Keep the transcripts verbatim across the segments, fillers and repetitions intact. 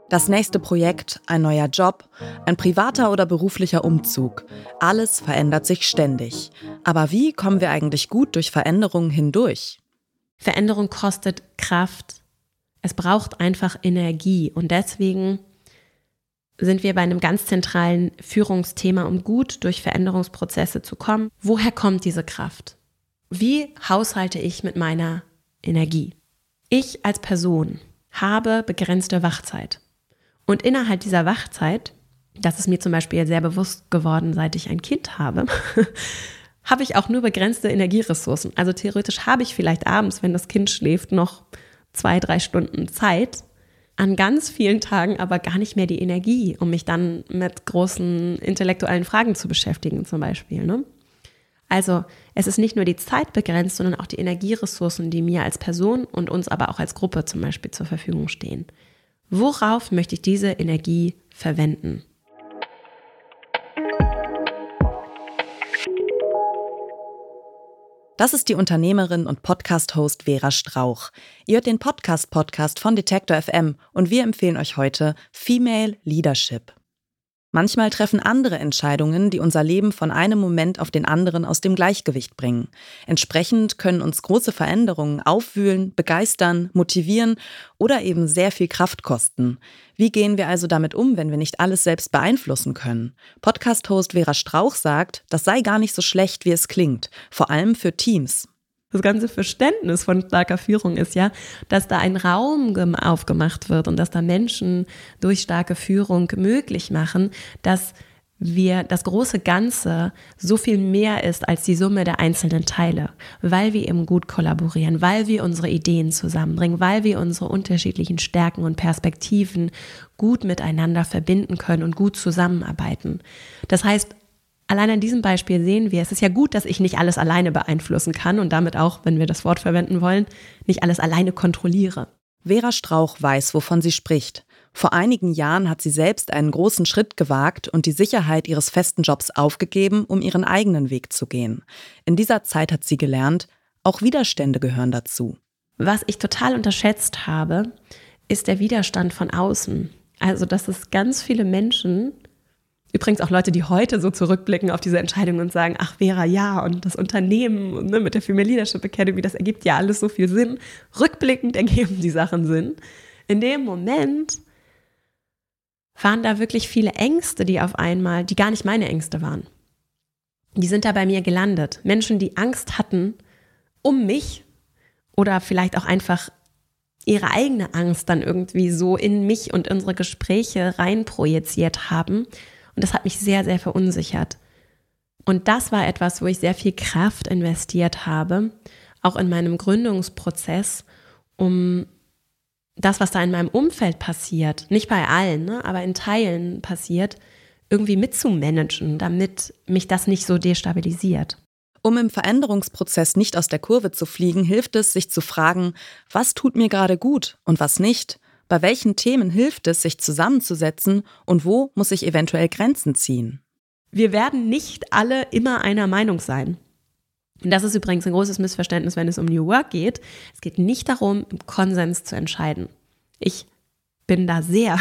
Das nächste Projekt, ein neuer Job, ein privater oder beruflicher Umzug. Alles verändert sich ständig. Aber wie kommen wir eigentlich gut durch Veränderungen hindurch? Veränderung kostet Kraft. Es braucht einfach Energie. Und deswegen sind wir bei einem ganz zentralen Führungsthema, um gut durch Veränderungsprozesse zu kommen. Woher kommt diese Kraft? Wie haushalte ich mit meiner Energie? Ich als Person habe begrenzte Wachzeit. Und innerhalb dieser Wachzeit, das ist mir zum Beispiel sehr bewusst geworden, seit ich ein Kind habe, habe ich auch nur begrenzte Energieressourcen. Also theoretisch habe ich vielleicht abends, wenn das Kind schläft, noch zwei, drei Stunden Zeit, an ganz vielen Tagen aber gar nicht mehr die Energie, um mich dann mit großen intellektuellen Fragen zu beschäftigen zum Beispiel, ne? Also es ist nicht nur die Zeit begrenzt, sondern auch die Energieressourcen, die mir als Person und uns aber auch als Gruppe zum Beispiel zur Verfügung stehen. Worauf möchte ich diese Energie verwenden? Das ist die Unternehmerin und Podcast-Host Vera Strauch. Ihr hört den Podcast-Podcast von Detektor F M und wir empfehlen euch heute Female Leadership. Manchmal treffen andere Entscheidungen, die unser Leben von einem Moment auf den anderen aus dem Gleichgewicht bringen. Entsprechend können uns große Veränderungen aufwühlen, begeistern, motivieren oder eben sehr viel Kraft kosten. Wie gehen wir also damit um, wenn wir nicht alles selbst beeinflussen können? Podcast-Host Vera Strauch sagt, das sei gar nicht so schlecht, wie es klingt, vor allem für Teams. Das ganze Verständnis von starker Führung ist ja, dass da ein Raum aufgemacht wird und dass da Menschen durch starke Führung möglich machen, dass wir das große Ganze so viel mehr ist als die Summe der einzelnen Teile, weil wir eben gut kollaborieren, weil wir unsere Ideen zusammenbringen, weil wir unsere unterschiedlichen Stärken und Perspektiven gut miteinander verbinden können und gut zusammenarbeiten. Das heißt, allein an diesem Beispiel sehen wir, es ist ja gut, dass ich nicht alles alleine beeinflussen kann und damit auch, wenn wir das Wort verwenden wollen, nicht alles alleine kontrolliere. Vera Strauch weiß, wovon sie spricht. Vor einigen Jahren hat sie selbst einen großen Schritt gewagt und die Sicherheit ihres festen Jobs aufgegeben, um ihren eigenen Weg zu gehen. In dieser Zeit hat sie gelernt, auch Widerstände gehören dazu. Was ich total unterschätzt habe, ist der Widerstand von außen. Also, dass es ganz viele Menschen, übrigens auch Leute, die heute so zurückblicken auf diese Entscheidung und sagen, ach Vera, ja, und das Unternehmen ne, mit der Female Leadership Academy, das ergibt ja alles so viel Sinn. Rückblickend ergeben die Sachen Sinn. In dem Moment waren da wirklich viele Ängste, die auf einmal, die gar nicht meine Ängste waren. Die sind da bei mir gelandet. Menschen, die Angst hatten um mich oder vielleicht auch einfach ihre eigene Angst dann irgendwie so in mich und unsere Gespräche reinprojiziert haben. Und das hat mich sehr, sehr verunsichert. Und das war etwas, wo ich sehr viel Kraft investiert habe, auch in meinem Gründungsprozess, um das, was da in meinem Umfeld passiert, nicht bei allen, ne, aber in Teilen passiert, irgendwie mitzumanagen, damit mich das nicht so destabilisiert. Um im Veränderungsprozess nicht aus der Kurve zu fliegen, hilft es, sich zu fragen, was tut mir gerade gut und was nicht? Bei welchen Themen hilft es, sich zusammenzusetzen und wo muss ich eventuell Grenzen ziehen? Wir werden nicht alle immer einer Meinung sein. Und das ist übrigens ein großes Missverständnis, wenn es um New Work geht. Es geht nicht darum, im Konsens zu entscheiden. Ich bin da sehr,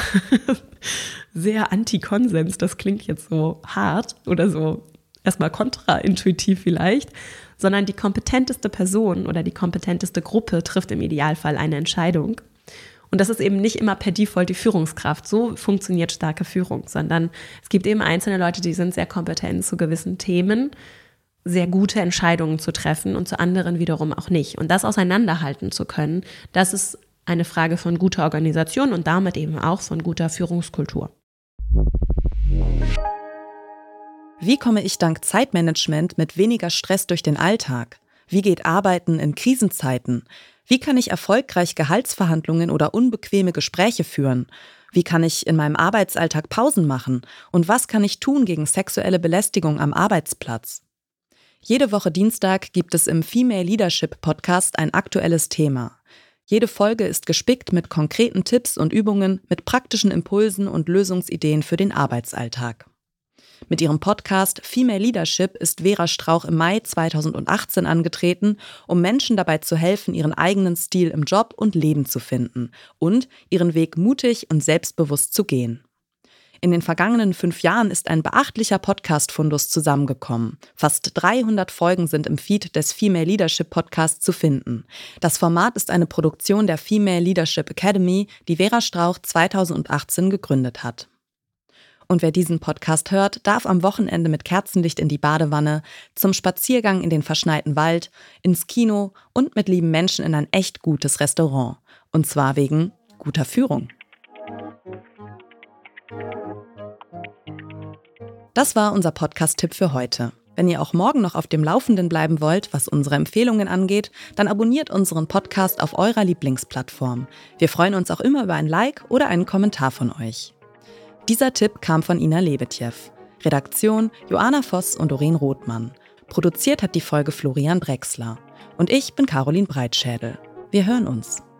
sehr anti-Konsens. Das klingt jetzt so hart oder so erstmal kontraintuitiv vielleicht, sondern die kompetenteste Person oder die kompetenteste Gruppe trifft im Idealfall eine Entscheidung. Und das ist eben nicht immer per Default die Führungskraft. So funktioniert starke Führung, sondern es gibt eben einzelne Leute, die sind sehr kompetent zu gewissen Themen, sehr gute Entscheidungen zu treffen und zu anderen wiederum auch nicht. Und das auseinanderhalten zu können, das ist eine Frage von guter Organisation und damit eben auch von guter Führungskultur. Wie komme ich dank Zeitmanagement mit weniger Stress durch den Alltag? Wie geht Arbeiten in Krisenzeiten? Wie kann ich erfolgreich Gehaltsverhandlungen oder unbequeme Gespräche führen? Wie kann ich in meinem Arbeitsalltag Pausen machen? Und was kann ich tun gegen sexuelle Belästigung am Arbeitsplatz? Jede Woche Dienstag gibt es im Female Leadership Podcast ein aktuelles Thema. Jede Folge ist gespickt mit konkreten Tipps und Übungen, mit praktischen Impulsen und Lösungsideen für den Arbeitsalltag. Mit ihrem Podcast Female Leadership ist Vera Strauch im Mai zweitausendachtzehn angetreten, um Menschen dabei zu helfen, ihren eigenen Stil im Job und Leben zu finden und ihren Weg mutig und selbstbewusst zu gehen. In den vergangenen fünf Jahren ist ein beachtlicher Podcast-Fundus zusammengekommen. Fast dreihundert Folgen sind im Feed des Female Leadership Podcasts zu finden. Das Format ist eine Produktion der Female Leadership Academy, die Vera Strauch zweitausendachtzehn gegründet hat. Und wer diesen Podcast hört, darf am Wochenende mit Kerzenlicht in die Badewanne, zum Spaziergang in den verschneiten Wald, ins Kino und mit lieben Menschen in ein echt gutes Restaurant. Und zwar wegen guter Führung. Das war unser Podcast-Tipp für heute. Wenn ihr auch morgen noch auf dem Laufenden bleiben wollt, was unsere Empfehlungen angeht, dann abonniert unseren Podcast auf eurer Lieblingsplattform. Wir freuen uns auch immer über ein Like oder einen Kommentar von euch. Dieser Tipp kam von Ina Lebetjew. Redaktion Joanna Voss und Doreen Rothmann. Produziert hat die Folge Florian Drexler. Und ich bin Caroline Breitschädel. Wir hören uns.